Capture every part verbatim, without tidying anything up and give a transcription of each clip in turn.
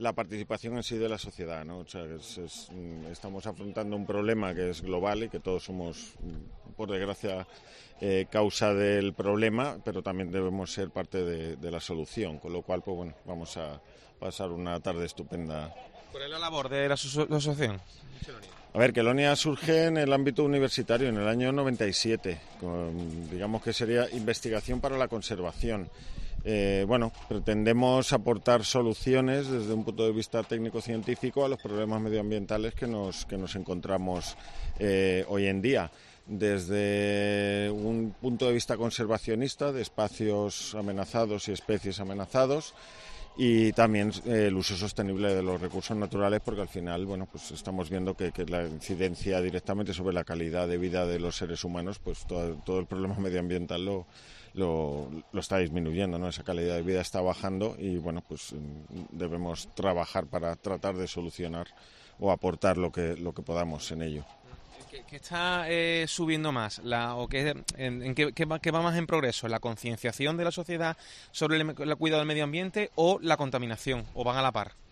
la participación en sí de la sociedad, ¿no? O sea, es, es, estamos afrontando un problema que es global y que todos somos, por desgracia, eh, causa del problema, pero también debemos ser parte de, de la solución, con lo cual, pues bueno, vamos a pasar una tarde estupenda. ¿Cuál es la labor de la, aso- la asociación? A ver, Kelonia surge en el ámbito universitario en el año noventa y siete, con, digamos que sería investigación para la conservación. Eh, bueno, pretendemos aportar soluciones desde un punto de vista técnico-científico a los problemas medioambientales que nos, que nos encontramos eh, hoy en día. Desde un punto de vista conservacionista de espacios amenazados y especies amenazados, y también eh, el uso sostenible de los recursos naturales, porque al final, bueno, pues estamos viendo que, que la incidencia directamente sobre la calidad de vida de los seres humanos, pues todo, todo el problema medioambiental lo, lo, lo está disminuyendo, ¿no? Esa calidad de vida está bajando y, bueno, pues debemos trabajar para tratar de solucionar o aportar lo que, lo que podamos en ello. ¿Qué, qué está eh, subiendo más? La, o qué, ¿En, en qué, qué, va, qué va más en progreso? ¿La concienciación de la sociedad sobre el, el cuidado del medio ambiente o la contaminación? ¿O van a la par?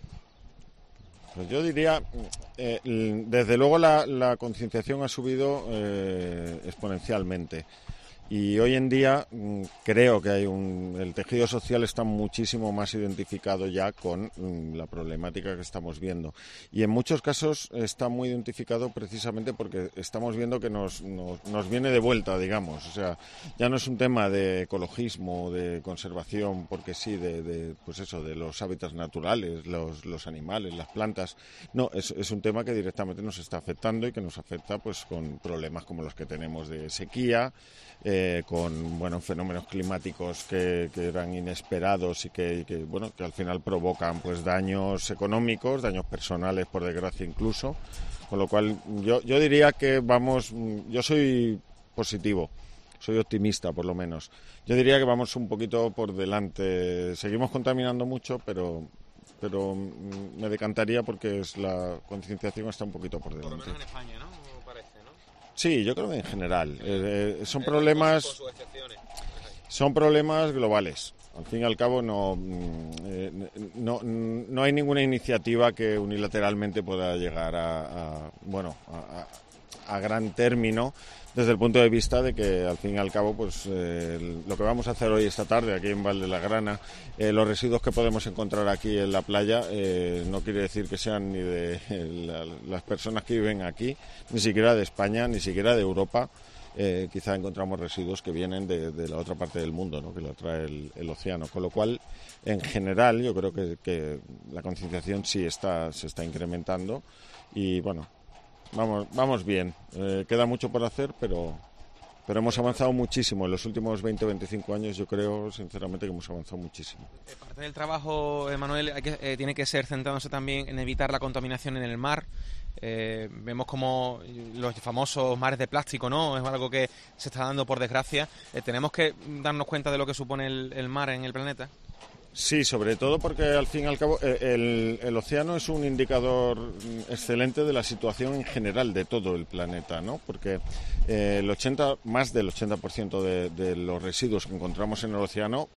Pues yo diría, eh, desde luego la, la concienciación ha subido eh, exponencialmente. Y hoy en día creo que hay un, el tejido social está muchísimo más identificado ya con la problemática que estamos viendo. Y en muchos casos está muy identificado precisamente porque estamos viendo que nos, nos, nos viene de vuelta, digamos. O sea, ya no es un tema de ecologismo, de conservación, porque sí, de, de pues eso, de los hábitats naturales, los, los animales, las plantas. No, es, es un tema que directamente nos está afectando y que nos afecta pues con problemas como los que tenemos de sequía, Eh, con bueno fenómenos climáticos que, que eran inesperados y que, que bueno que al final provocan pues daños económicos, daños personales por desgracia incluso, con lo cual yo yo diría que vamos, yo soy positivo, soy optimista por lo menos. Yo diría que vamos un poquito por delante, seguimos contaminando mucho, pero pero me decantaría porque es la concienciación está un poquito por delante. Por lo menos en España, ¿no? Sí, yo creo que en general. Eh, eh, son problemas son problemas globales. Al fin y al cabo no, eh, no, no hay ninguna iniciativa que unilateralmente pueda llegar a, a bueno a, a gran término desde el punto de vista de que al fin y al cabo pues eh, lo que vamos a hacer hoy esta tarde aquí en Valdelagrana, eh, los residuos que podemos encontrar aquí en la playa eh, no quiere decir que sean ni de eh, la, las personas que viven aquí, ni siquiera de España, ni siquiera de Europa. Eh, quizá encontramos residuos que vienen de, de la otra parte del mundo, ¿no? Que lo trae el, el océano, con lo cual en general yo creo que, que la concienciación sí está se está incrementando y bueno, Vamos, vamos bien. Eh, queda mucho por hacer, pero, pero hemos avanzado muchísimo. En los últimos veinte o veinticinco años yo creo, sinceramente, que hemos avanzado muchísimo. Parte del trabajo, Manuel, hay que, eh, tiene que ser centrándose también en evitar la contaminación en el mar. Eh, vemos como los famosos mares de plástico, ¿no? Es algo que se está dando por desgracia. Eh, ¿Tenemos que darnos cuenta de lo que supone el, el mar en el planeta? Sí, sobre todo porque al fin y al cabo el, el océano es un indicador excelente de la situación en general de todo el planeta, ¿no? Porque eh, el ochenta, más del ochenta por ciento de, de los residuos que encontramos en el océano.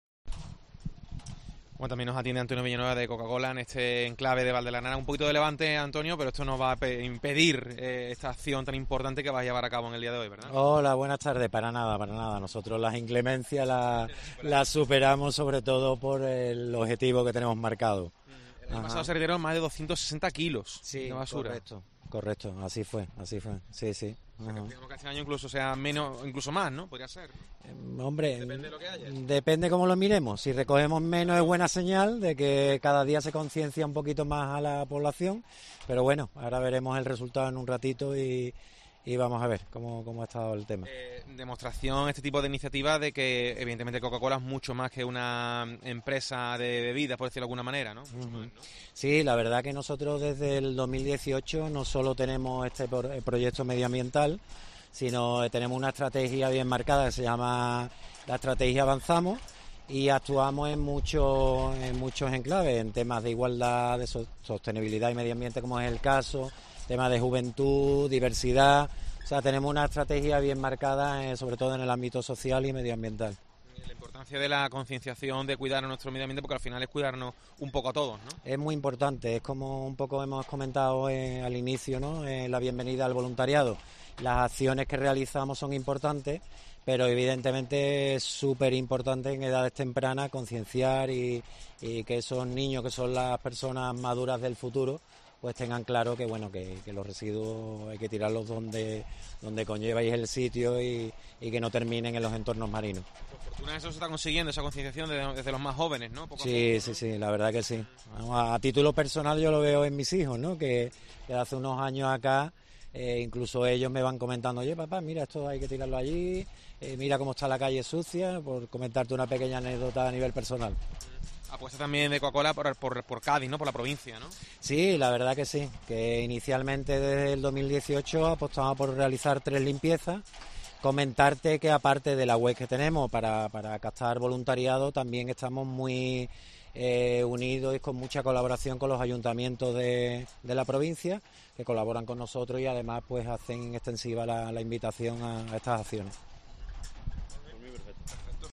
Bueno, también nos atiende Antonio Villanueva de Coca-Cola en este enclave de Valdelagrana. Un poquito de levante, Antonio, pero esto nos va a impedir eh, esta acción tan importante que vas a llevar a cabo en el día de hoy, ¿verdad? Hola, buenas tardes. Para nada, para nada. Nosotros las inclemencias las la superamos sobre todo por el objetivo que tenemos marcado. El año pasado se retiraron más de doscientos sesenta kilos sí, de basura. Correcto, correcto. Así fue, así fue. Sí, sí. O sea, que digamos que este año incluso sea menos, incluso más, ¿no? Podría ser. Eh, hombre, depende de lo que haya. Depende cómo lo miremos. Si recogemos menos es buena señal de que cada día se conciencia un poquito más a la población. Pero bueno, ahora veremos el resultado en un ratito y, y vamos a ver cómo, cómo ha estado el tema. Eh, demostración, este tipo de iniciativa de que evidentemente Coca-Cola es mucho más que una empresa de bebidas, por decirlo de alguna manera, ¿no? Uh-huh. Más, ¿no? Sí, la verdad que nosotros desde el dos mil dieciocho no solo tenemos este proyecto medioambiental, sino tenemos una estrategia bien marcada que se llama la estrategia Avanzamos y actuamos en muchos en muchos enclaves, en temas de igualdad, de sostenibilidad y medio ambiente, como es el caso, temas de juventud, diversidad. O sea, tenemos una estrategia bien marcada, eh, sobre todo en el ámbito social y medioambiental. El Importancia de la concienciación de cuidar a nuestro medio ambiente, porque al final es cuidarnos un poco a todos, ¿no? Es muy importante, es como un poco hemos comentado eh, al inicio, ¿no? Eh, la bienvenida al voluntariado. Las acciones que realizamos son importantes, pero evidentemente es súper importante en edades tempranas concienciar y, y que esos niños, que son las personas maduras del futuro, pues tengan claro que bueno que, que los residuos hay que tirarlos donde donde conlleváis el sitio y, y que no terminen en los entornos marinos. Por fortuna eso se está consiguiendo, esa concienciación desde, desde los más jóvenes, ¿no? Poco Sí, a poco, sí, ¿no? sí, la verdad que sí. Vamos, a, a título personal yo lo veo en mis hijos, ¿no? Que, que hace unos años acá, eh, incluso ellos me van comentando, oye papá, mira, esto hay que tirarlo allí, eh, mira cómo está la calle sucia, por comentarte una pequeña anécdota a nivel personal. Apuesta también de Coca-Cola por, por, por Cádiz, ¿no? Por la provincia, ¿no? Sí, la verdad que sí, que inicialmente desde el dos mil dieciocho apostamos por realizar tres limpiezas. Comentarte que aparte de la web que tenemos para, para captar voluntariado, también estamos muy eh, unidos y con mucha colaboración con los ayuntamientos de, de la provincia, que colaboran con nosotros y además pues hacen extensiva la, la invitación a, a estas acciones.